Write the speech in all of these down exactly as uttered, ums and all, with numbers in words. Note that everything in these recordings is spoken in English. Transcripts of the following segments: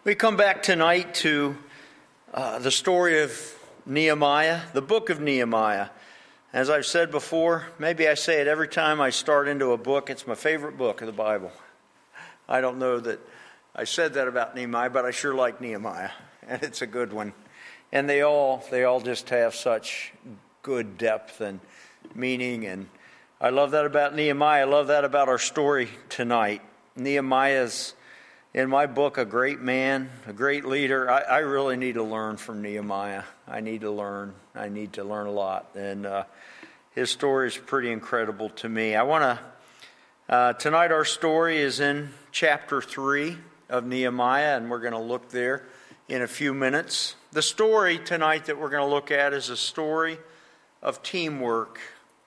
We come back tonight to uh, the story of Nehemiah, the book of Nehemiah. As I've said before, maybe I say it every time I start into a book, it's my favorite book of the Bible. I don't know that I said that about Nehemiah, but I sure like Nehemiah, and it's a good one. And they all they all just have such good depth and meaning, and I love that about Nehemiah. I love that about our story tonight. Nehemiah's, in my book, a great man, a great leader. I, I really need to learn from Nehemiah. I need to learn. I need to learn a lot. And uh, his story is pretty incredible to me. I want to, uh, tonight our story is in chapter three of Nehemiah, and we're going to look there in a few minutes. The story tonight that we're going to look at is a story of teamwork.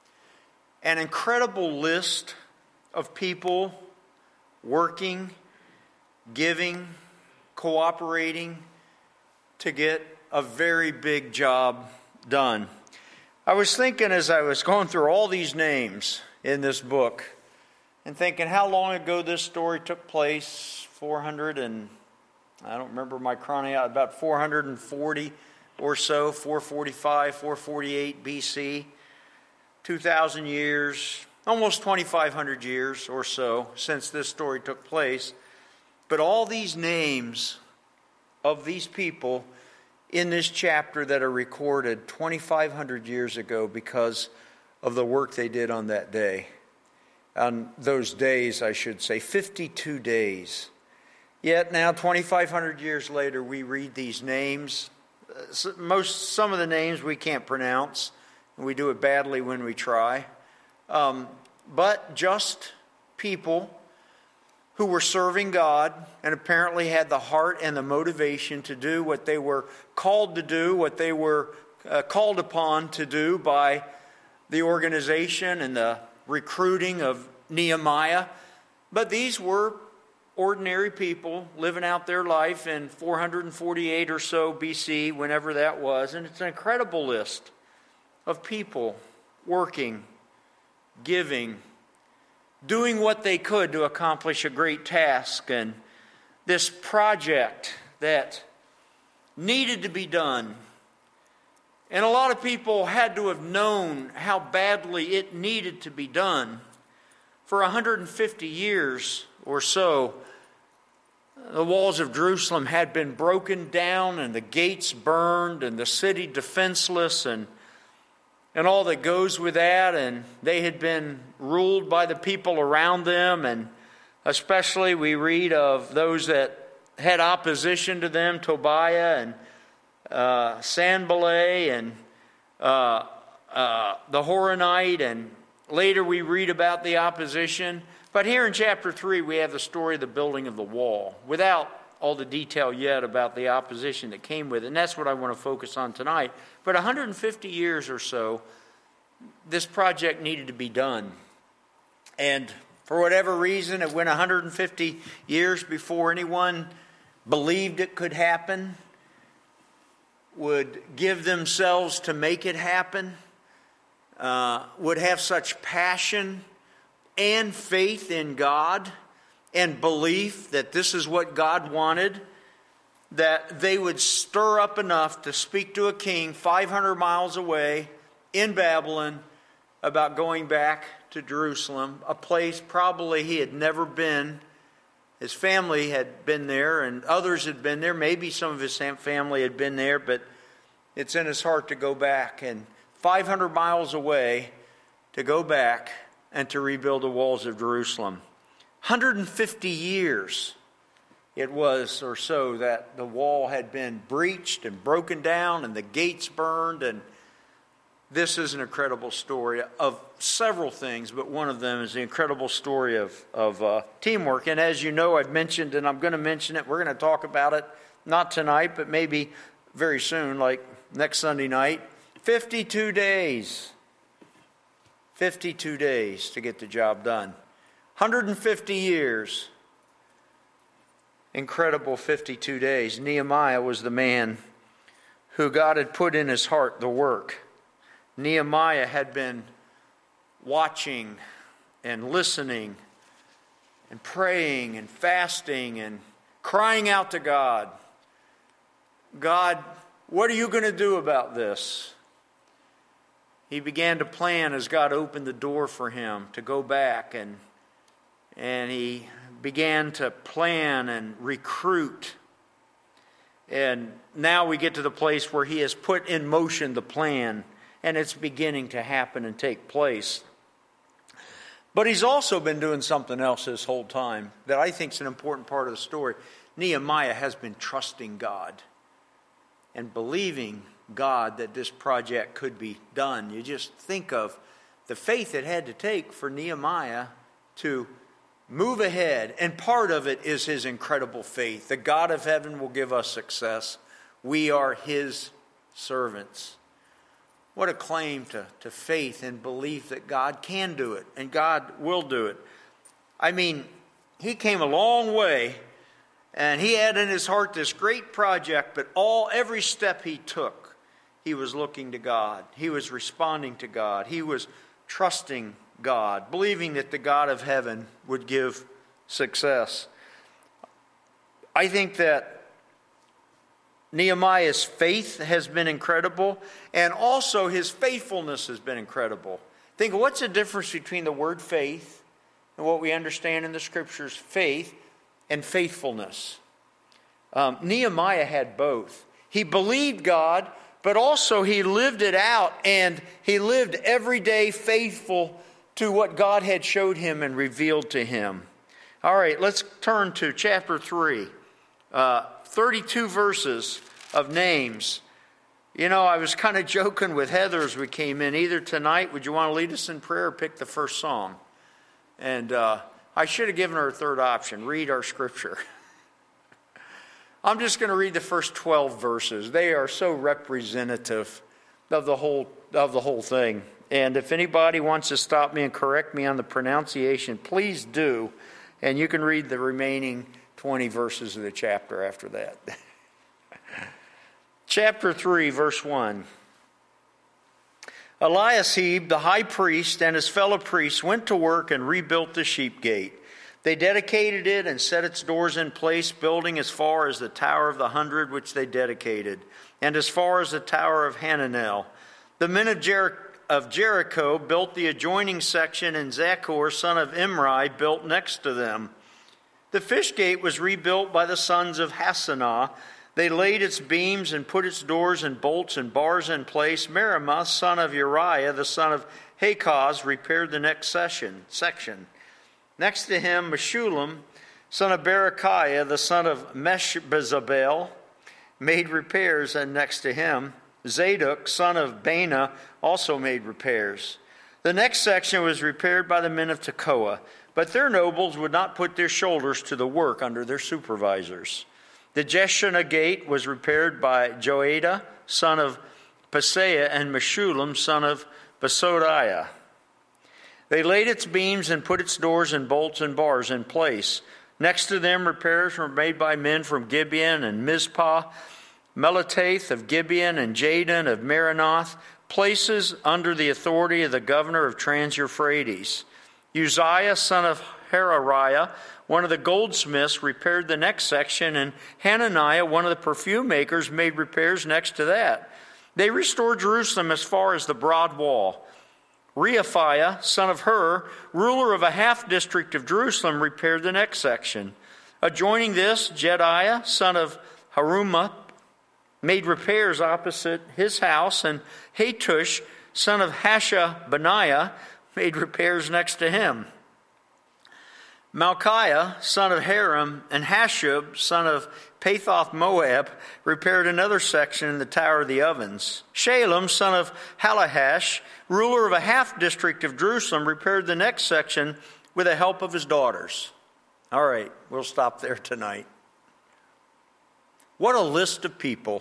An incredible list of people working, giving, cooperating to get a very big job done. I was thinking as I was going through all these names in this book and thinking how long ago this story took place, four hundred and, I don't remember my chronology, about four hundred forty or so, four forty-five, four forty-eight B C, two thousand years, almost twenty-five hundred years or so since this story took place. But all these names of these people in this chapter that are recorded twenty-five hundred years ago because of the work they did on that day. On those days, I should say, fifty-two days. Yet now, twenty-five hundred years later, we read these names. Most, some of the names we can't pronounce, and we do it badly when we try. Um, but just people who were serving God and apparently had the heart and the motivation to do what they were called to do, what they were uh, called upon to do by the organization and the recruiting of Nehemiah. But these were ordinary people living out their life in four forty-eight or so B C, whenever that was. And it's an incredible list of people working, giving, doing what they could to accomplish a great task. And this project that needed to be done. And a lot of people had to have known how badly it needed to be done. For one hundred fifty years or so, the walls of Jerusalem had been broken down and the gates burned and the city defenseless and and all that goes with that, and they had been ruled by the people around them, and especially we read of those that had opposition to them, Tobiah and uh, Sanballat and uh, uh, the Horonite, and later we read about the opposition. But here in chapter three we have the story of the building of the wall, without all the detail yet about the opposition that came with it, and that's what I want to focus on tonight. But one hundred fifty years or so, this project needed to be done. And for whatever reason, it went one hundred fifty years before anyone believed it could happen, would give themselves to make it happen, uh, would have such passion and faith in God and belief that this is what God wanted, that they would stir up enough to speak to a king five hundred miles away in Babylon about going back to Jerusalem, a place probably he had never been. His family had been there and others had been there. Maybe some of his family had been there, but it's in his heart to go back. And five hundred miles away to go back and to rebuild the walls of Jerusalem. one hundred fifty years it was or so that the wall had been breached and broken down and the gates burned. And this is an incredible story of several things, but one of them is the incredible story of, of uh, teamwork. And as you know, I've mentioned, and I'm going to mention it, we're going to talk about it, not tonight, but maybe very soon, like next Sunday night. fifty-two days. fifty-two days to get the job done. one hundred fifty years. Incredible fifty-two days. Nehemiah was the man who God had put in his heart the work. Nehemiah had been watching and listening and praying and fasting and crying out to God, God, what are you going to do about this? He began to plan as God opened the door for him to go back, and and he began to plan and recruit. And now we get to the place where he has put in motion the plan, and it's beginning to happen and take place. But he's also been doing something else this whole time that I think is an important part of the story. Nehemiah has been trusting God and believing God that this project could be done. You just think of the faith it had to take for Nehemiah to move ahead. And part of it is his incredible faith. The God of heaven will give us success. We are his servants. What a claim to, to faith and belief that God can do it and God will do it. I mean, he came a long way and he had in his heart this great project, but all every step he took, he was looking to God. He was responding to God. He was trusting God, believing that the God of heaven would give success. I think that Nehemiah's faith has been incredible, and also his faithfulness has been incredible. Think, what's the difference between the word faith and what we understand in the scriptures, faith and faithfulness? Um, Nehemiah had both. He believed God, but also he lived it out, and he lived every day faithful to what God had showed him and revealed to him. All right, let's turn to chapter three. Uh, thirty-two verses of names. You know, I was kind of joking with Heather as we came in. Either tonight, would you want to lead us in prayer or pick the first song? And uh, I should have given her a third option. Read our scripture. I'm just going to read the first twelve verses. They are so representative of the whole of the whole thing. And if anybody wants to stop me and correct me on the pronunciation, please do. And you can read the remaining twenty verses of the chapter after that. Chapter three, verse one. Eliashib, the high priest, and his fellow priests went to work and rebuilt the sheep gate. They dedicated it and set its doors in place, building as far as the Tower of the Hundred, which they dedicated, and as far as the Tower of Hananel. The men of, Jer- of Jericho built the adjoining section, and Zachor, son of Imri, built next to them. The fish gate was rebuilt by the sons of Hassenaah. They laid its beams and put its doors and bolts and bars in place. Meremoth, son of Uriah, the son of Hakaz, repaired the next session, section. Next to him, Meshullam, son of Berechiah, the son of Meshbezabel, made repairs, and next to him, Zadok, son of Bana, also made repairs. The next section was repaired by the men of Tekoa, but their nobles would not put their shoulders to the work under their supervisors. The Jeshanah gate was repaired by Joiada, son of Paseah, and Meshullam, son of Besodiah. They laid its beams and put its doors and bolts and bars in place. Next to them, repairs were made by men from Gibeon and Mizpah, Melitath of Gibeon and Jadon of Meronoth, places under the authority of the governor of Trans-Euphrates. Uzziah, son of Harariah, one of the goldsmiths, repaired the next section, and Hananiah, one of the perfume makers, made repairs next to that. They restored Jerusalem as far as the broad wall. Reaphiah, son of Hur, ruler of a half-district of Jerusalem, repaired the next section. Adjoining this, Jediah, son of Harumah, made repairs opposite his house, and Hatush, son of Hashabaniah, made repairs next to him. Malchiah, son of Haram, and Hashub, son of Pathoth Moab, repaired another section in the Tower of the Ovens. Shalem, son of Halahash, ruler of a half-district of Jerusalem, repaired the next section with the help of his daughters. All right, we'll stop there tonight. What a list of people.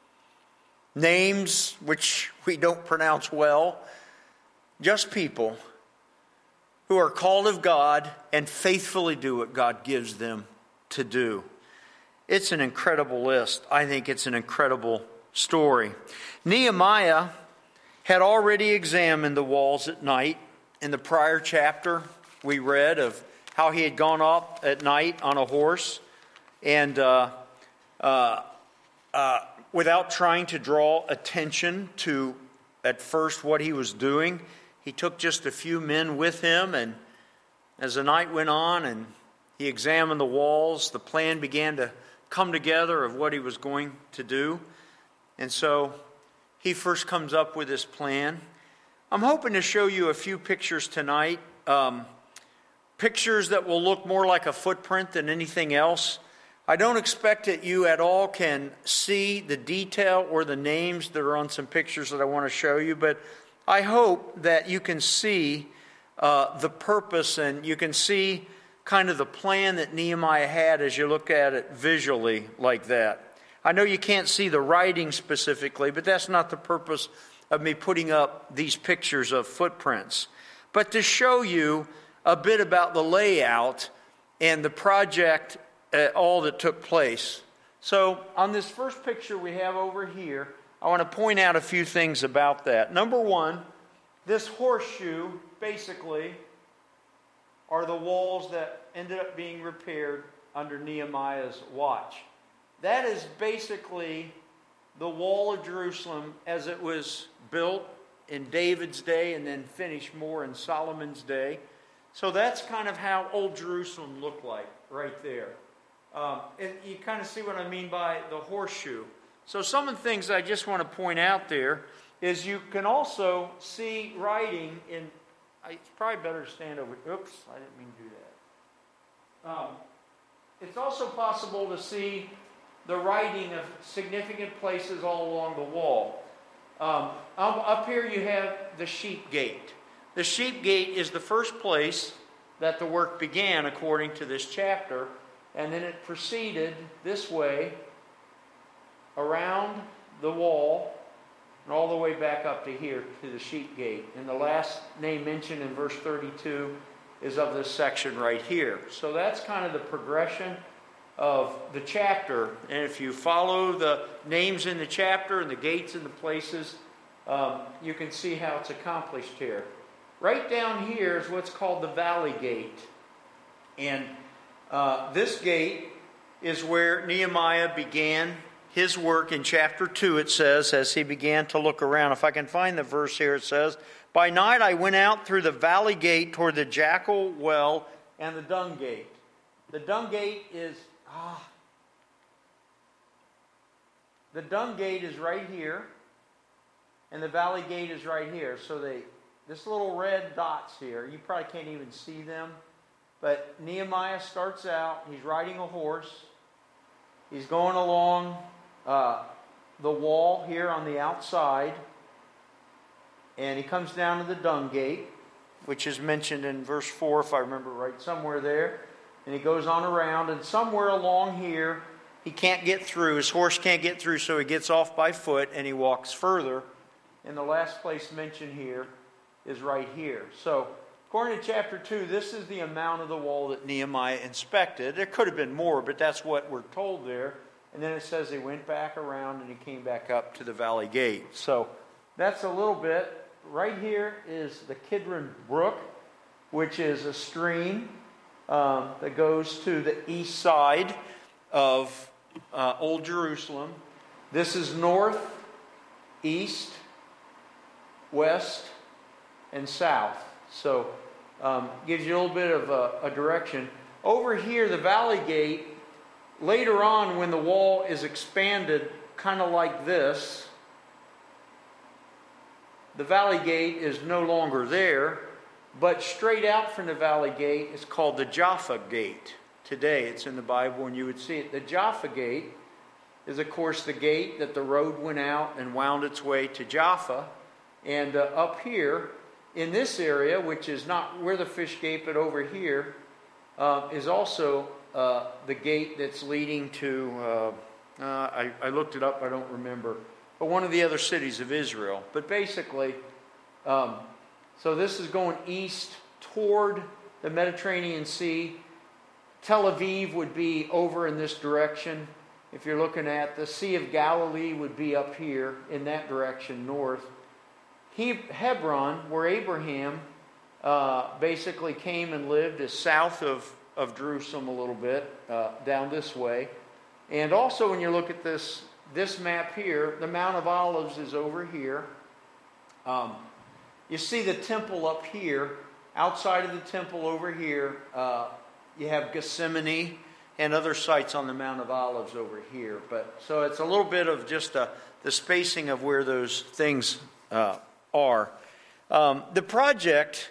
Names which we don't pronounce well. Just people who are called of God and faithfully do what God gives them to do. It's an incredible list. I think it's an incredible story. Nehemiah had already examined the walls at night. In the prior chapter, we read of how he had gone up at night on a horse And uh, uh, uh, without trying to draw attention to, at first, what he was doing, he took just a few men with him, and as the night went on and he examined the walls, the plan began to come together of what he was going to do. And so he first comes up with this plan. I'm hoping to show you a few pictures tonight, um, pictures that will look more like a footprint than anything else. I don't expect that you at all can see the detail or the names that are on some pictures that I want to show you, but I hope that you can see uh, the purpose, and you can see kind of the plan that Nehemiah had as you look at it visually like that. I know you can't see the writing specifically, but that's not the purpose of me putting up these pictures of footprints, but to show you a bit about the layout and the project, uh, all that took place. So on this first picture we have over here, I want to point out a few things about that. Number one, this horseshoe basically are the walls that ended up being repaired under Nehemiah's watch. That is basically the wall of Jerusalem as it was built in David's day and then finished more in Solomon's day. So that's kind of how Old Jerusalem looked like right there. Um, and you kind of see what I mean by the horseshoe. So some of the things I just want to point out there is you can also see writing in, it's probably better to stand over, oops, I didn't mean to do that. Um, it's also possible to see the writing of significant places all along the wall. Um, up, up here you have the sheep gate. The sheep gate is the first place that the work began according to this chapter, and then it proceeded this way around the wall and all the way back up to here to the sheep gate. And the last name mentioned in verse thirty-two is of this section right here. So that's kind of the progression of the chapter. And if you follow the names in the chapter and the gates and the places, um, you can see how it's accomplished here. Right down here is what's called the Valley Gate. And uh, this gate is where Nehemiah began his work. In chapter two, it says, as he began to look around. If I can find the verse here, it says, "By night I went out through the Valley Gate toward the Jackal Well and the Dung Gate." The Dung Gate is, ah, the Dung Gate is right here, and the Valley Gate is right here. So they, this little red dots here, you probably can't even see them, but Nehemiah starts out, he's riding a horse, he's going along uh, the wall here on the outside, and he comes down to the Dung Gate, which is mentioned in verse four, if I remember right, somewhere there. And he goes on around, and somewhere along here, he can't get through. His horse can't get through, so he gets off by foot, and he walks further. And the last place mentioned here is right here. So, according to chapter two, this is the amount of the wall that Nehemiah inspected. There could have been more, but that's what we're told there. And then it says he went back around, and he came back up to the Valley Gate. So, that's a little bit. Right here is the Kidron Brook, which is a stream um, that goes to the east side of uh, Old Jerusalem. This is north, east, west, and south. So, um, gives you a little bit of a, a direction. Over here, the Valley Gate, later on when the wall is expanded, kind of like this, the Valley Gate is no longer there, but straight out from the Valley Gate is called the Jaffa Gate. Today it's in the Bible and you would see it. The Jaffa Gate is, of course, the gate that the road went out and wound its way to Jaffa. And uh, up here, in this area, which is not where the fish gate, but over here, uh, is also uh, the gate that's leading to, uh, uh, I, I looked it up, I don't remember, but one of the other cities of Israel. But basically, um, so this is going east toward the Mediterranean Sea. Tel Aviv would be over in this direction. If you're looking at the Sea of Galilee would be up here in that direction, north. He, Hebron, where Abraham uh, basically came and lived, is south of of Jerusalem a little bit, uh, down this way. And also when you look at this, this map here, the Mount of Olives is over here. Um, you see the temple up here. Outside of the temple over here, uh, you have Gethsemane and other sites on the Mount of Olives over here. But so it's a little bit of just a, the spacing of where those things uh, are. Um, the project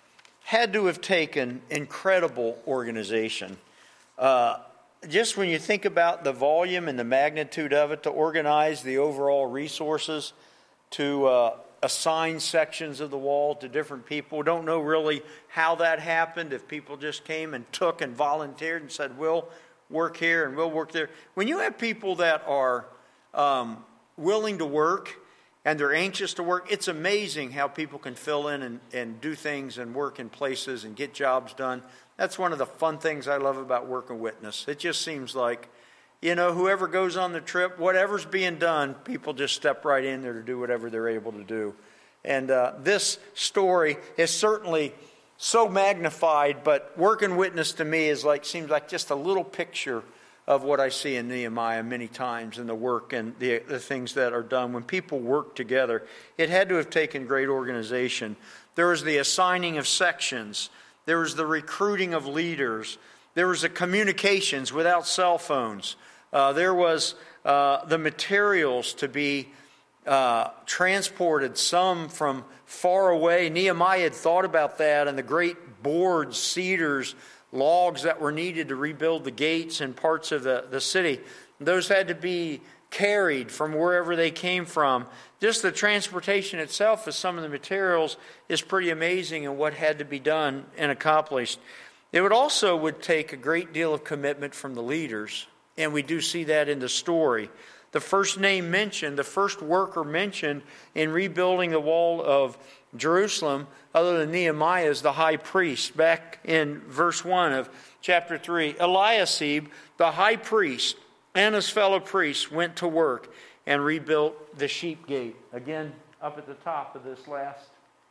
had to have taken incredible organization. Uh, just when you think about the volume and the magnitude of it, to organize the overall resources, to uh, assign sections of the wall to different people. We don't know really how that happened, if people just came and took and volunteered and said, we'll work here and we'll work there. When you have people that are um, willing to work and they're anxious to work, it's amazing how people can fill in and, and do things and work in places and get jobs done. That's one of the fun things I love about Working Witness. It just seems like, you know, whoever goes on the trip, whatever's being done, people just step right in there to do whatever they're able to do. And uh, this story is certainly so magnified, but Working Witness to me is like seems like just a little picture of what I see in Nehemiah many times in the work and the, the things that are done. When people work together, it had to have taken great organization. There was the assigning of sections. There was the recruiting of leaders. There was the communications without cell phones. Uh, there was uh, the materials to be uh, transported, some from far away. Nehemiah had thought about that, and the great boards, cedars, logs that were needed to rebuild the gates and parts of the, the city. Those had to be carried from wherever they came from. Just the transportation itself of some of the materials is pretty amazing, and what had to be done and accomplished. It would also would take a great deal of commitment from the leaders. And we do see that in the story. The first name mentioned, the first worker mentioned in rebuilding the wall of Jerusalem, other than Nehemiah, is the high priest. Back in verse one of chapter three, Eliashib, the high priest, and his fellow priests went to work and rebuilt the sheep gate. Again, up at the top of this last,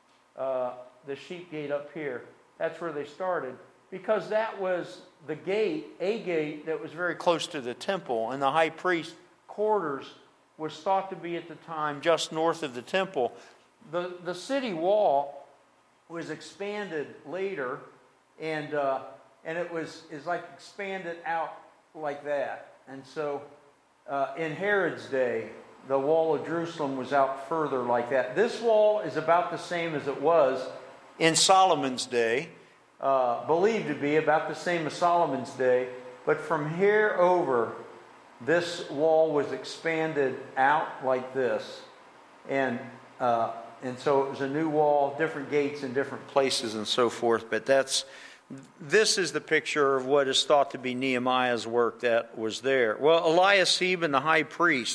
uh, the sheep gate up here. That's where they started. Because that was the gate, a gate that was very close to the temple, and the high priest's quarters was thought to be at the time just north of the temple. The the city wall was expanded later, and uh, and it was is like expanded out like that. And so uh, in Herod's day, the wall of Jerusalem was out further like that. This wall is about the same as it was in Solomon's day. Uh, believed to be about the same as Solomon's day, but from here over, this wall was expanded out like this, and uh, and so it was a new wall, different gates in different places, and so forth. But that's this is the picture of what is thought to be Nehemiah's work that was there. Well, Eliashib and the high priest,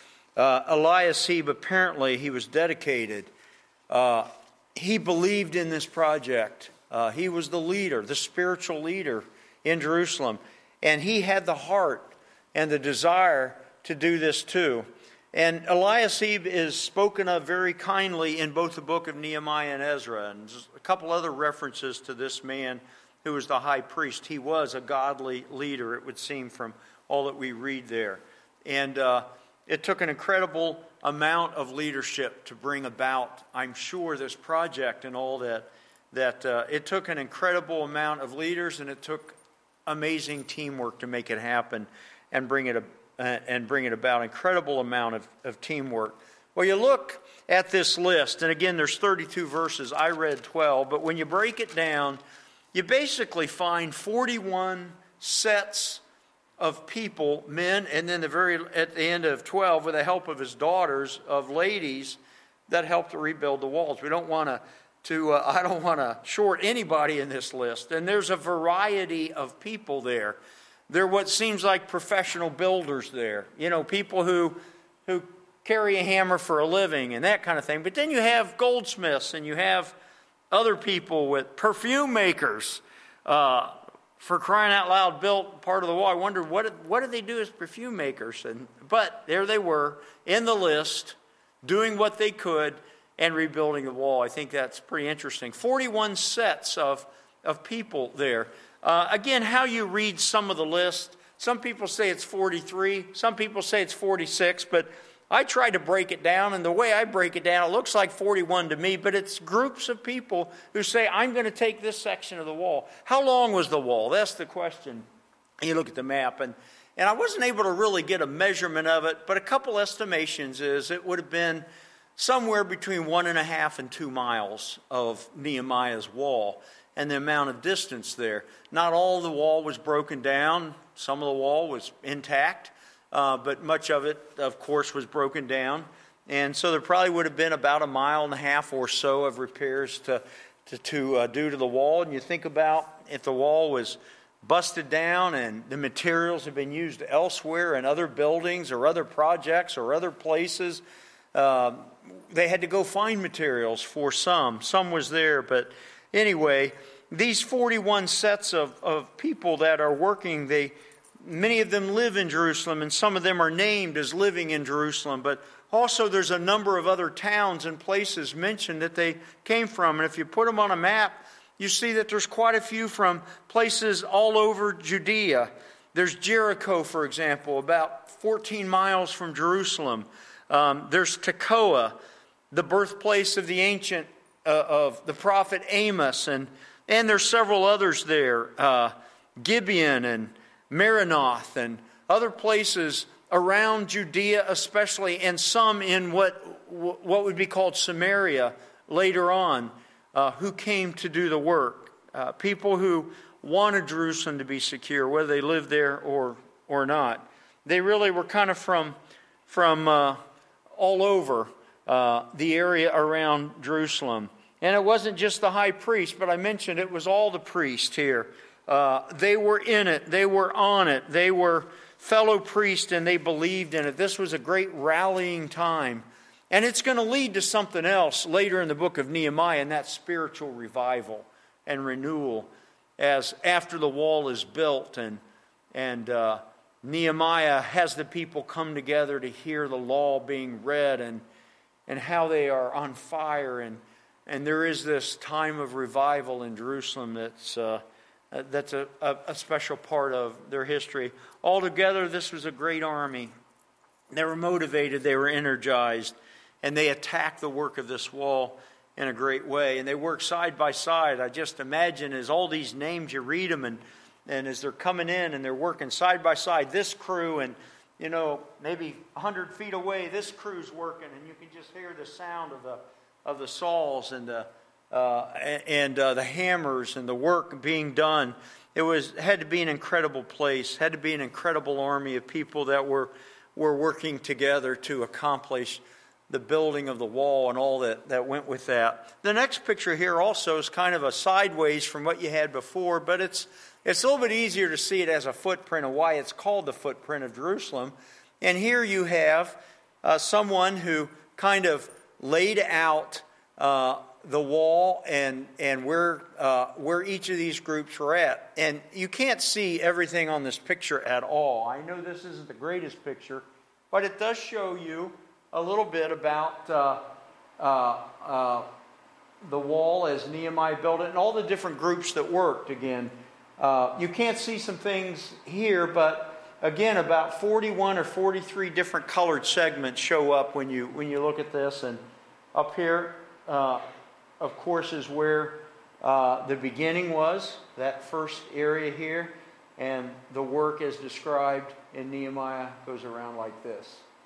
uh, Eliashib apparently he was dedicated. Uh, he believed in this project. Uh, he was the leader, the spiritual leader in Jerusalem. And he had the heart and the desire to do this too. And Eliashib is spoken of very kindly in both the book of Nehemiah and Ezra. And a couple other references to this man who was the high priest. He was a godly leader, it would seem, from all that we read there. And uh, it took an incredible amount of leadership to bring about, I'm sure, this project and all that. That uh, it took an incredible amount of leaders, and it took amazing teamwork to make it happen and bring it uh, and bring it about. Incredible amount of, of teamwork. Well, you look at this list, and again, there's thirty-two verses. I read twelve, but when you break it down, you basically find forty-one sets of people, men, and then the very at the end of twelve, with the help of his daughters, of ladies that helped to rebuild the walls. We don't want to. To uh, I don't want to short anybody in this list. And there's a variety of people there. They're what seems like professional builders there. You know, people who who carry a hammer for a living and that kind of thing. But then you have goldsmiths and you have other people with perfume makers. Uh, for crying out loud, built part of the wall. I wondered, what did, what did they do as perfume makers? And But there they were in the list, doing what they could and rebuilding the wall. I think that's pretty interesting. forty-one sets of, of people there. Uh, again, how you read some of the list, some people say it's forty-three, some people say it's forty-six, but I tried to break it down, and the way I break it down, it looks like forty-one to me, but it's groups of people who say, I'm going to take this section of the wall. How long was the wall? That's the question. You look at the map, and, and I wasn't able to really get a measurement of it, but a couple estimations is it would have been somewhere between one and a half and two miles of Nehemiah's wall and the amount of distance there. Not all of the wall was broken down. Some of the wall was intact. Uh, but much of it, of course, was broken down. And so there probably would have been about a mile and a half or so of repairs to to, to uh, do to the wall. And you think about if the wall was busted down and the materials have been used elsewhere in other buildings or other projects or other places, uh, they had to go find materials for some. Some was there. But anyway, these forty-one sets of, of people that are working, they... Many of them live in Jerusalem, and some of them are named as living in Jerusalem. But also there's a number of other towns and places mentioned that they came from. And if you put them on a map, you see that there's quite a few from places all over Judea. There's Jericho, for example, about fourteen miles from Jerusalem. Um, there's Tekoa, the birthplace of the ancient, uh, of the prophet Amos. And, and there's several others there, uh, Gibeon and Maranoth and other places around Judea especially, and some in what what would be called Samaria later on, uh, who came to do the work. Uh, people who wanted Jerusalem to be secure, whether they lived there or or not. They really were kind of from, from uh, all over uh, the area around Jerusalem. And it wasn't just the high priest, but I mentioned it was all the priests here. Uh, they were in it. They were on it. They were fellow priests, and they believed in it. This was a great rallying time. And it's going to lead to something else later in the book of Nehemiah, and that's spiritual revival and renewal as after the wall is built and, and uh, Nehemiah has the people come together to hear the law being read and, and how they are on fire. And, and there is this time of revival in Jerusalem that's... Uh, Uh, that's a, a, a special part of their history. Altogether, this was a great army. They were motivated, they were energized, and they attacked the work of this wall in a great way. And they worked side by side. I just imagine as all these names, you read them, and, and as they're coming in and they're working side by side, this crew, and you know, maybe one hundred feet away, this crew's working, and you can just hear the sound of the of the saws and the Uh, and uh, the hammers and the work being done. It was had to be an incredible place, had to be an incredible army of people that were were working together to accomplish the building of the wall and all that, that went with that. The next picture here also is kind of a sideways from what you had before, but it's it's a little bit easier to see it as a footprint of why it's called the footprint of Jerusalem. And here you have uh, someone who kind of laid out uh, the wall and and where uh, where each of these groups were at. And you can't see everything on this picture at all. I know this isn't the greatest picture, but it does show you a little bit about uh, uh, uh, the wall as Nehemiah built it and all the different groups that worked. Again, uh, you can't see some things here, but again, about forty-one or forty-three different colored segments show up when you when you look at this. And up here, Uh, of course, is where uh, the beginning was, that first area here. And the work as described in Nehemiah goes around like this.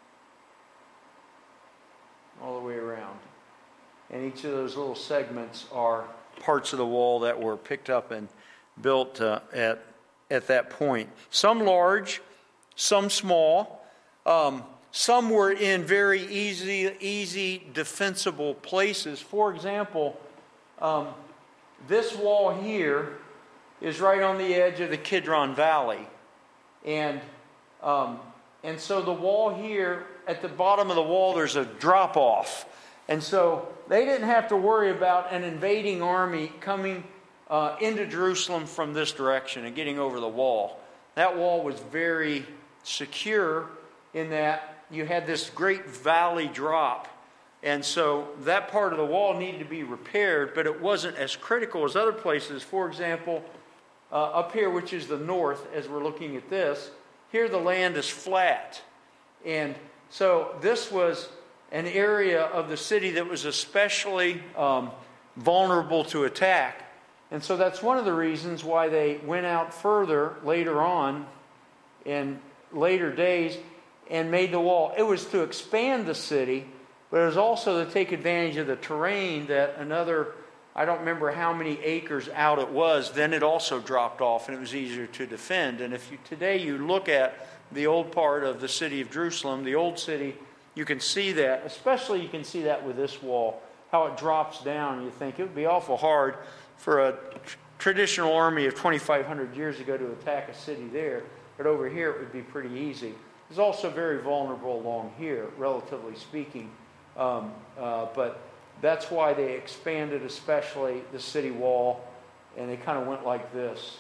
All the way around. And each of those little segments are parts of the wall that were picked up and built uh, at, at that point. Some large, some small. Um, Some were in very easy, easy, defensible places. For example, um, this wall here is right on the edge of the Kidron Valley. And, um, and so the wall here, at the bottom of the wall, there's a drop-off. And so they didn't have to worry about an invading army coming uh, into Jerusalem from this direction and getting over the wall. That wall was very secure in that you had this great valley drop. And so that part of the wall needed to be repaired, but it wasn't as critical as other places. For example, uh, up here, which is the north, as we're looking at this, here the land is flat. And so this was an area of the city that was especially um, vulnerable to attack. And so that's one of the reasons why they went out further later on in later days and made the wall. It was to expand the city, but it was also to take advantage of the terrain that another, I don't remember how many acres out it was, then it also dropped off and it was easier to defend. And if you today you look at the old part of the city of Jerusalem, the old city, you can see that, especially you can see that with this wall, how it drops down. You think it would be awful hard for a tr- traditional army of twenty-five hundred years ago to attack a city there, but over here it would be pretty easy. It's also very vulnerable along here, relatively speaking, um, uh, but that's why they expanded especially the city wall, and they kind of went like this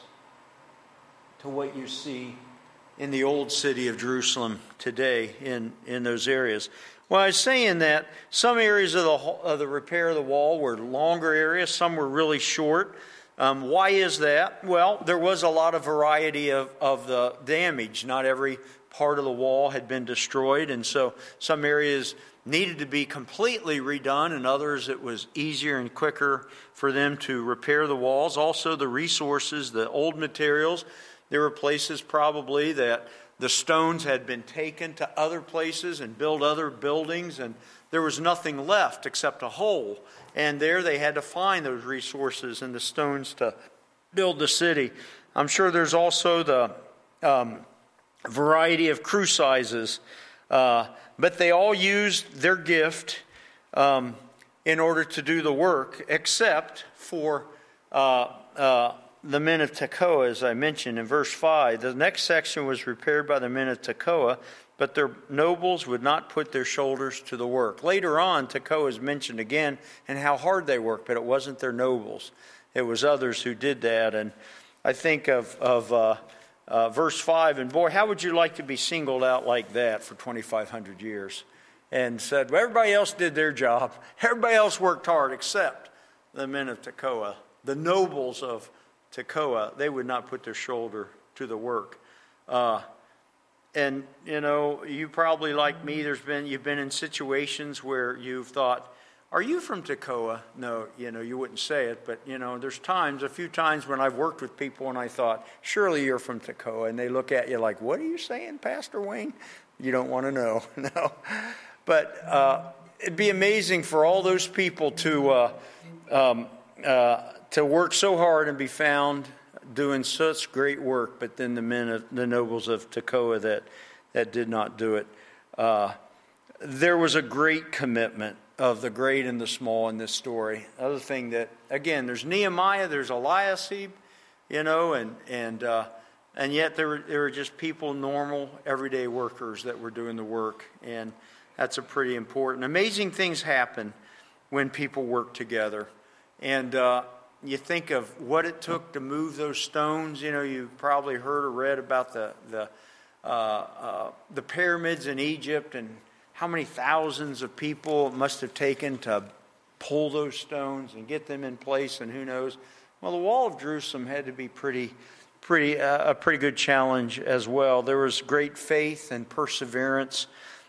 to what you see in the old city of Jerusalem today in, in those areas. Well, I was saying that some areas of the, of the repair of the wall were longer areas, some were really short. Um, why is that? Well, there was a lot of variety of, of the damage. Not every part of the wall had been destroyed, and so some areas needed to be completely redone, and others it was easier and quicker for them to repair the walls. Also, the resources, the old materials, there were places probably that the stones had been taken to other places and built other buildings, and there was nothing left except a hole. And there they had to find those resources and the stones to build the city. I'm sure there's also the um, variety of crew sizes, uh, but they all used their gift um, in order to do the work, except for uh, uh, the men of Tekoa, as I mentioned in verse five. The next section was repaired by the men of Tekoa, but their nobles would not put their shoulders to the work. Later on, Tekoa is mentioned again and how hard they worked, but it wasn't their nobles. It was others who did that. And I think of, of uh, uh, verse five, and boy, how would you like to be singled out like that for twenty-five hundred years? And said, well, everybody else did their job. Everybody else worked hard except the men of Tekoa. The nobles of Tekoa, they would not put their shoulder to the work. Uh, and, you know, you probably, like me, there's been you've been in situations where you've thought, are you from Tekoa? No, you know, you wouldn't say it, but, you know, there's times, a few times when I've worked with people and I thought, surely you're from Tekoa. And they look at you like, what are you saying, Pastor Wayne? You don't want to know. No. But uh, it'd be amazing for all those people to uh, um, uh, to work so hard and be found doing such great work, but then the men of the nobles of Tekoa that that did not do it. Uh, there was a great commitment of the great and the small in this story. Other thing that, again, there's Nehemiah, there's Eliashib, you know, and and uh, and yet there were there were just people, normal, everyday workers that were doing the work, and that's a pretty important. Amazing things happen when people work together, and uh, you think of what it took to move those stones. You know, you've probably heard or read about the the uh, uh, the pyramids in Egypt and how many thousands of people it must have taken to pull those stones and get them in place, and who knows. Well, the wall of Jerusalem had to be pretty, pretty uh, a pretty good challenge as well. There was great faith and perseverance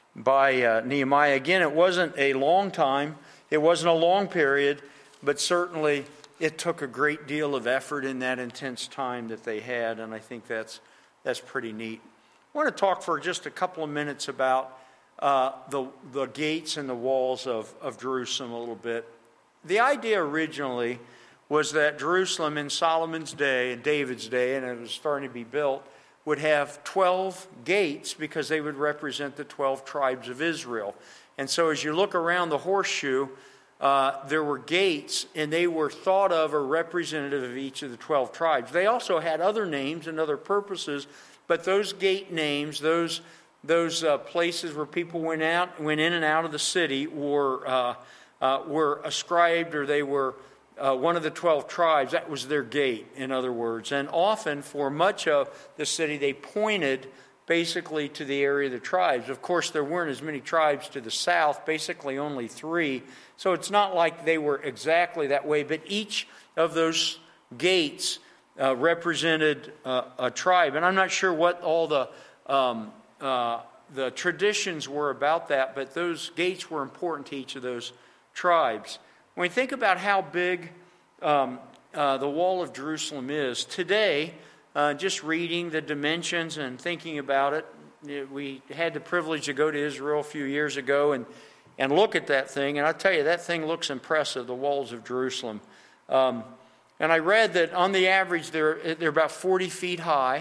by uh, Nehemiah. Again, it wasn't a long time. It wasn't a long period, but certainly it took a great deal of effort in that intense time that they had, and I think that's that's pretty neat. I want to talk for just a couple of minutes about uh, the the gates and the walls of, of Jerusalem a little bit. The idea originally was that Jerusalem in Solomon's day and David's day, and it was starting to be built, would have twelve gates because they would represent the twelve tribes of Israel. And so as you look around the horseshoe, uh, there were gates, and they were thought of or representative of each of the twelve tribes. They also had other names and other purposes, but those gate names, those those uh, places where people went out, went in and out of the city, were uh, uh, were ascribed, or they were Uh, one of the twelve tribes. That was their gate, in other words. And often, for much of the city, they pointed basically to the area of the tribes. Of course, there weren't as many tribes to the south, basically only three. So it's not like they were exactly that way, but each of those gates uh, represented uh, a tribe. And I'm not sure what all the um, uh, the traditions were about that, but those gates were important to each of those tribes. When we think about how big um, uh, the Wall of Jerusalem is today, uh, just reading the dimensions and thinking about it, we had the privilege to go to Israel a few years ago and, and look at that thing. And I tell you, that thing looks impressive, the walls of Jerusalem. Um, and I read that on the average, they're, they're about forty feet high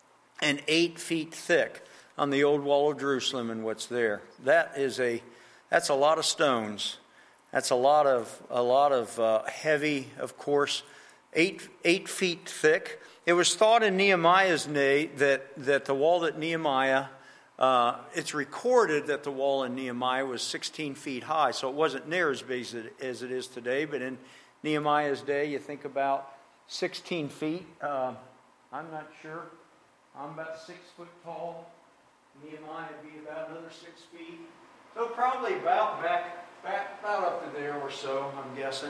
and eight feet thick on the old wall of Jerusalem and what's there. That is a, that's a lot of stones. That's a lot of, a lot of uh, heavy, of course, eight, eight feet thick. It was thought in Nehemiah's day that, that the wall that Nehemiah, uh, it's recorded that the wall in Nehemiah was sixteen feet high, so it wasn't near as big as it, as it is today. But in Nehemiah's day, you think about sixteen feet. Uh, I'm not sure. I'm about six foot tall. Nehemiah would be about another six feet. So probably about back, back about up to there or so, I'm guessing.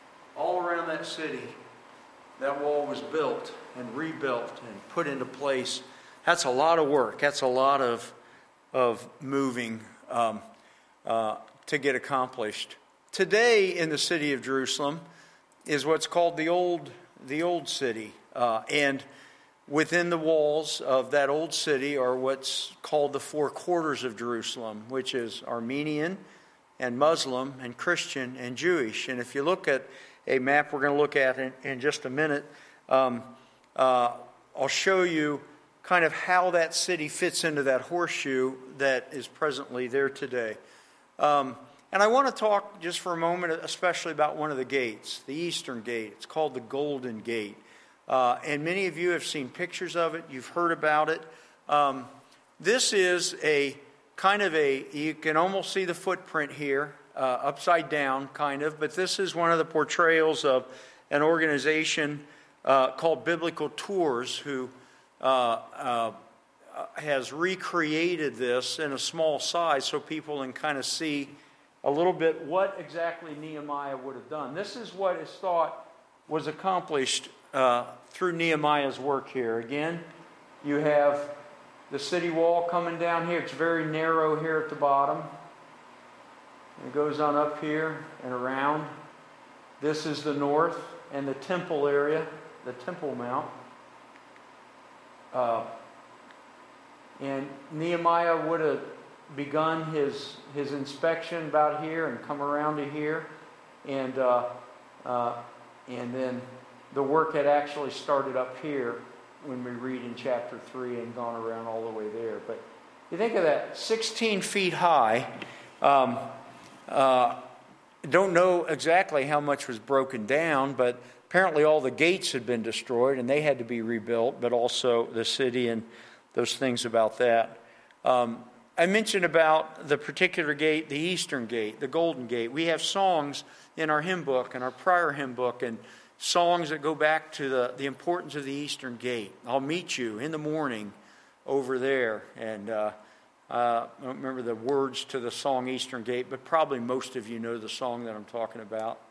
All around that city, that wall was built and rebuilt and put into place. That's a lot of work. That's a lot of of moving um, uh, to get accomplished. Today in the city of Jerusalem is what's called the old the old city, uh, and within the walls of that old city are what's called the four quarters of Jerusalem, which is Armenian and Muslim and Christian and Jewish. And if you look at a map we're going to look at in, in just a minute, um, uh, I'll show you kind of how that city fits into that horseshoe that is presently there today. Um, and I want to talk just for a moment especially about one of the gates, the Eastern Gate. It's called the Golden Gate. Uh, and many of you have seen pictures of it. You've heard about it. Um, this is a kind of a, you can almost see the footprint here, uh, upside down kind of, but this is one of the portrayals of an organization uh, called Biblical Tours who uh, uh, has recreated this in a small size so people can kind of see a little bit what exactly Nehemiah would have done. This is what is thought was accomplished Uh, through Nehemiah's work here. Again, you have the city wall coming down here. It's very narrow here at the bottom. It goes on up here and around. This is the north and the temple area, the Temple Mount. Uh, and Nehemiah would have begun his, his inspection about here and come around to here. And, uh, uh, and then the work had actually started up here when we read in chapter three and gone around all the way there. But you think of that, sixteen feet high. Um, uh, don't know exactly how much was broken down, but apparently all the gates had been destroyed and they had to be rebuilt, but also the city and those things about that. Um, I mentioned about the particular gate, the Eastern Gate, the Golden Gate. We have songs in our hymn book, in our prior hymn book, and songs that go back to the, the importance of the Eastern Gate. I'll meet you in the morning over there. And uh, uh, I don't remember the words to the song Eastern Gate, but probably most of you know the song that I'm talking about.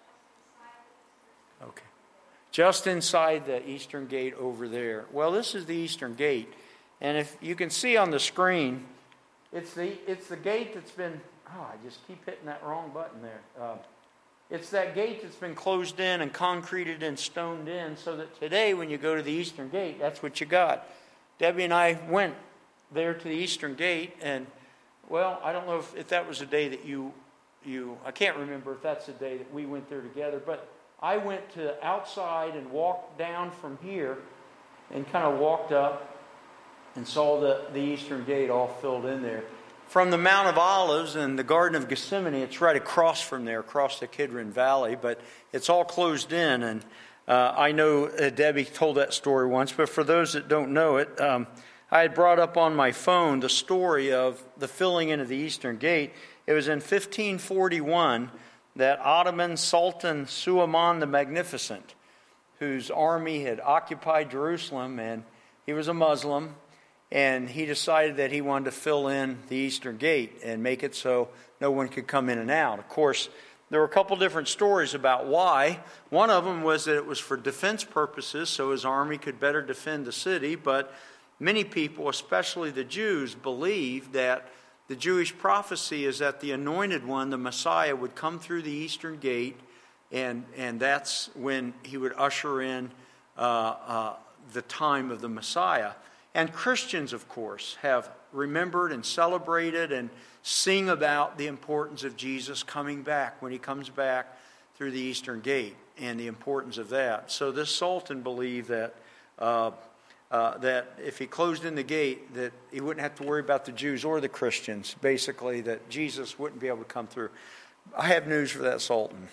Okay. Just inside the Eastern Gate over there. Well, this is the Eastern Gate. And if you can see on the screen, it's the, it's the gate that's been... Oh, I just keep hitting that wrong button there. Uh, It's that gate that's been closed in and concreted and stoned in so that today when you go to the Eastern Gate, that's what you got. Debbie and I went there to the Eastern Gate and, well, I don't know if, if that was the day that you, you, I can't remember if that's the day that we went there together, but I went to outside and walked down from here and kind of walked up and saw the, the Eastern Gate all filled in there. From the Mount of Olives and the Garden of Gethsemane, it's right across from there, across the Kidron Valley, but it's all closed in. And uh, I know uh, Debbie told that story once, but for those that don't know it, um, I had brought up on my phone the story of the filling in of the Eastern Gate. It was in fifteen forty-one that Ottoman Sultan Suleiman the Magnificent, whose army had occupied Jerusalem, and he was a Muslim, and he decided that he wanted to fill in the Eastern Gate and make it so no one could come in and out. Of course, there were a couple different stories about why. One of them was that it was for defense purposes, so his army could better defend the city. But many people, especially the Jews, believed that the Jewish prophecy is that the anointed one, the Messiah, would come through the eastern gate, and, and that's when he would usher in uh, uh, the time of the Messiah. And Christians, of course, have remembered and celebrated and sing about the importance of Jesus coming back, when he comes back through the eastern gate, and the importance of that. So this sultan believed that uh, uh, that if he closed in the gate, that he wouldn't have to worry about the Jews or the Christians, basically, that Jesus wouldn't be able to come through. I have news for that sultan.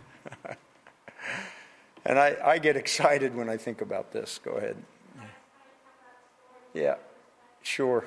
And I, I get excited when I think about this. Go ahead. Yeah, sure.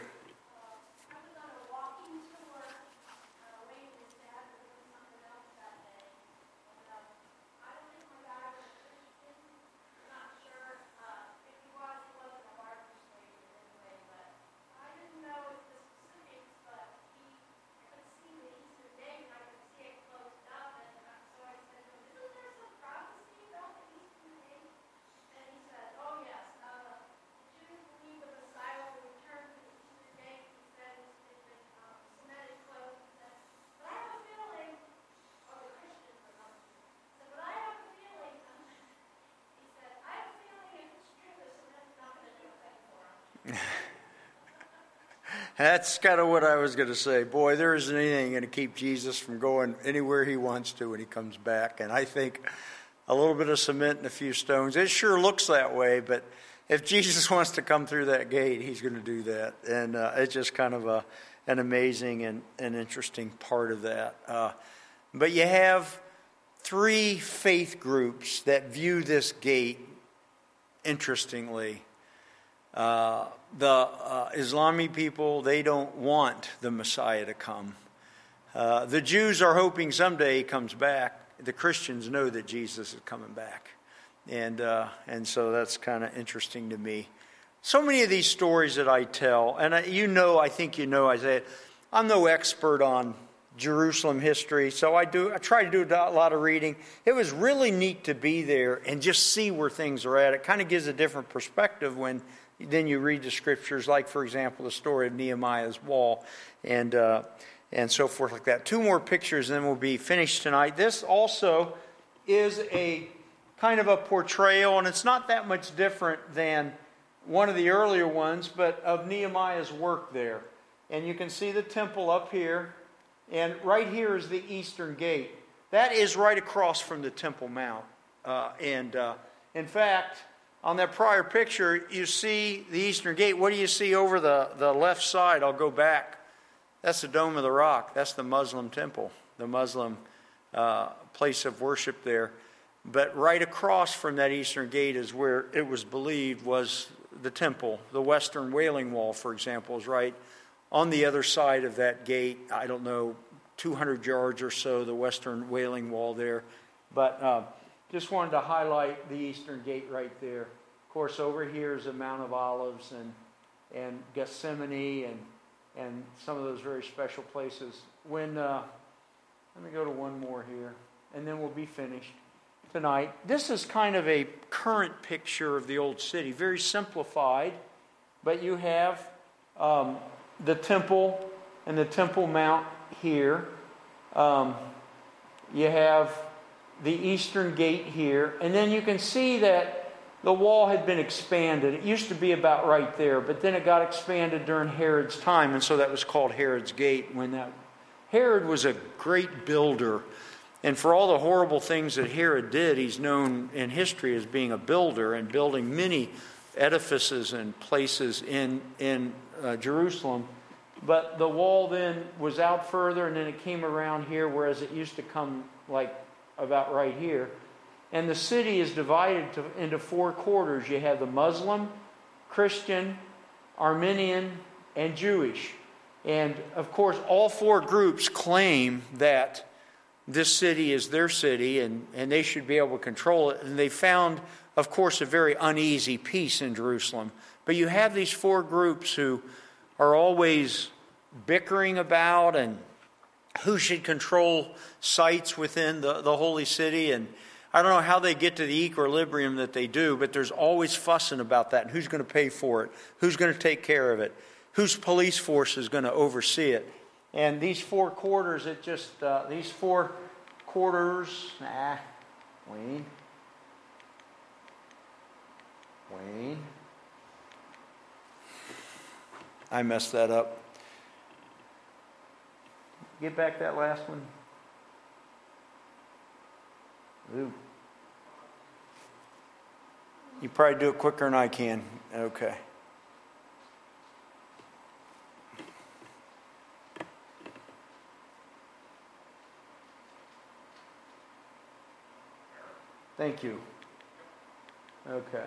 That's kind of what I was going to say. Boy, there isn't anything going to keep Jesus from going anywhere he wants to when he comes back. And I think a little bit of cement and a few stones, it sure looks that way, but if Jesus wants to come through that gate, he's going to do that. And uh, it's just kind of a, an amazing and an interesting part of that. Uh, but you have three faith groups that view this gate interestingly. Uh, the uh, Islamic people, they don't want the Messiah to come. Uh, the Jews are hoping someday he comes back. The Christians know that Jesus is coming back. And uh, and so that's kind of interesting to me. So many of these stories that I tell, and I, you know, I think you know, Isaiah, I'm no expert on Jerusalem history, so I do. I try to do a lot of reading. It was really neat to be there and just see where things are at. It kind of gives a different perspective when then you read the scriptures, like, for example, the story of Nehemiah's wall and uh, and so forth like that. Two more pictures, and then we'll be finished tonight. This also is a kind of a portrayal, and it's not that much different than one of the earlier ones, but of Nehemiah's work there. And you can see the temple up here, and right here is the eastern gate. That is right across from the Temple Mount. Uh, and uh, in fact, on that prior picture, you see the eastern gate. What do you see over the, the left side? I'll go back. That's the Dome of the Rock. That's the Muslim temple, the Muslim uh, place of worship there. But right across from that eastern gate is where it was believed was the temple. The Western Wailing Wall, for example, is right on the other side of that gate. I don't know, two hundred yards or so, the Western Wailing Wall there. But uh, just wanted to highlight the eastern gate right there. Of course, over here is the Mount of Olives and and Gethsemane and and some of those very special places. When uh, let me go to one more here, and then we'll be finished tonight. This is kind of a current picture of the old city, very simplified, but you have um, the temple and the Temple Mount here. Um, you have the eastern gate here, and then you can see that the wall had been expanded. It used to be about right there, but then it got expanded during Herod's time, and so that was called Herod's Gate. When that Herod was a great builder, and for all the horrible things that Herod did, he's known in history as being a builder and building many edifices and places in in uh, Jerusalem. But the wall then was out further, and then it came around here, whereas it used to come like about right here. And the city is divided to, into four quarters. You have the Muslim, Christian, Armenian, and Jewish. And of course, all four groups claim that this city is their city and, and they should be able to control it. And they found, of course, a very uneasy peace in Jerusalem. But you have these four groups who are always bickering about and who should control sites within the, the holy city. And I don't know how they get to the equilibrium that they do, but there's always fussing about that. And who's going to pay for it? Who's going to take care of it? Whose police force is going to oversee it? And these four quarters, it just, uh, these four quarters, nah, Wayne, Wayne, I messed that up. Get back that last one. Ooh. You probably do it quicker than I can. Okay. Thank you. Okay.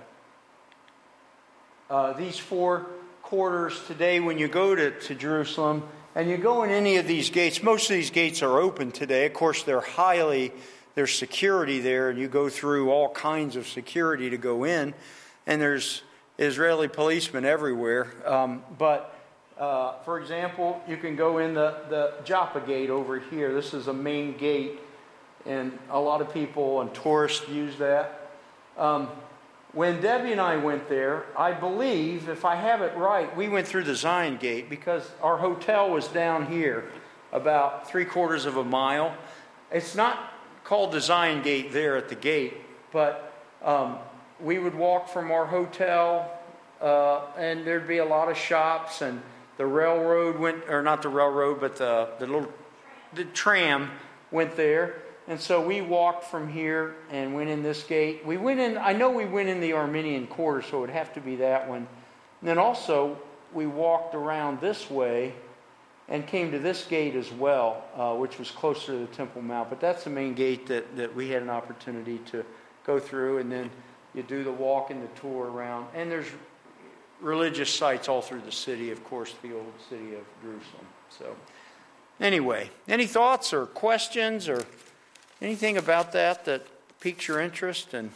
Uh, these four quarters today, when you go to, to Jerusalem, and you go in any of these gates, most of these gates are open today. Of course, they're highly, there's security there, and you go through all kinds of security to go in, and there's Israeli policemen everywhere. Um, but, uh, for example, you can go in the, the Joppa gate over here. This is a main gate, and a lot of people and tourists use that. Um, when Debbie and I went there, I believe, if I have it right, we went through the Zion gate because our hotel was down here, about three quarters of a mile. It's not called the Zion gate there at the gate, but um, we would walk from our hotel, uh, and there'd be a lot of shops, and the railroad went, or not the railroad, but the, the little the tram went there. And so we walked from here and went in this gate. We went in, I know we went in the Armenian Quarter, so it would have to be that one. And then also, we walked around this way and came to this gate as well, uh, which was closer to the Temple Mount. But that's the main gate that, that we had an opportunity to go through. And then you do the walk and the tour around. And there's religious sites all through the city, of course, the old city of Jerusalem. So anyway, any thoughts or questions or anything about that that piques your interest? And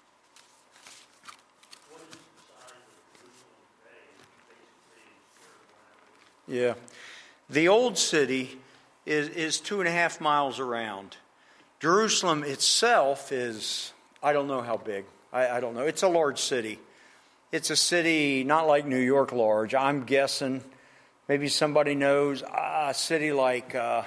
yeah, the old city is is two and a half miles around. Jerusalem itself is, I don't know how big. I, I don't know. It's a large city. It's a city not like New York large. I'm guessing maybe somebody knows uh, a city like. Uh,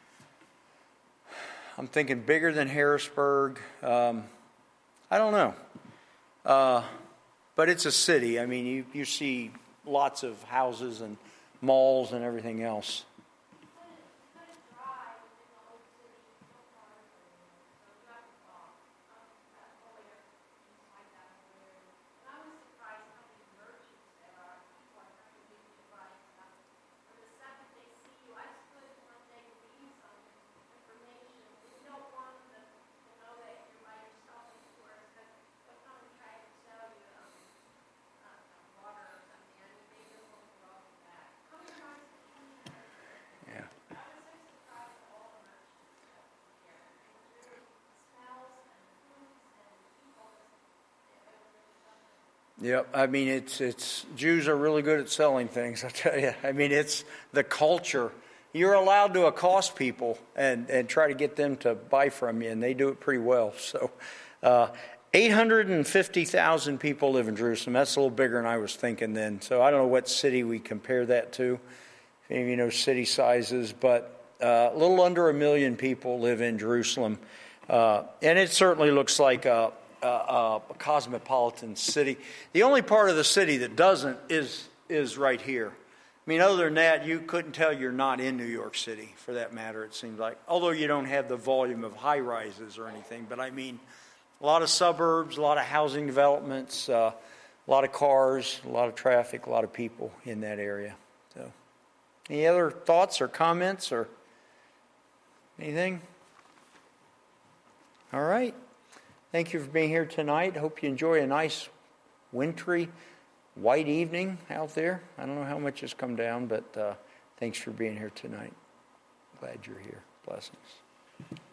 I'm thinking bigger than Harrisburg. Um, I don't know. Uh, but it's a city. I mean, you, you see lots of houses and malls and everything else. Yep, I mean, it's it's Jews are really good at selling things, I tell you. I mean, it's the culture. You're allowed to accost people and, and try to get them to buy from you, and they do it pretty well. So uh, eight hundred fifty thousand people live in Jerusalem. That's a little bigger than I was thinking then. So I don't know what city we compare that to, if any of you know city sizes, but uh, a little under a million people live in Jerusalem. Uh, and it certainly looks like a Uh, a cosmopolitan city. The only part of the city that doesn't is is right here. I mean, other than that, you couldn't tell you're not in New York City, for that matter, it seems like. Although you don't have the volume of high-rises or anything. But I mean, a lot of suburbs, a lot of housing developments, uh, a lot of cars, a lot of traffic, a lot of people in that area. So, any other thoughts or comments or anything? All right. Thank you for being here tonight. Hope you enjoy a nice wintry white evening out there. I don't know how much has come down, but uh, thanks for being here tonight. Glad you're here. Blessings.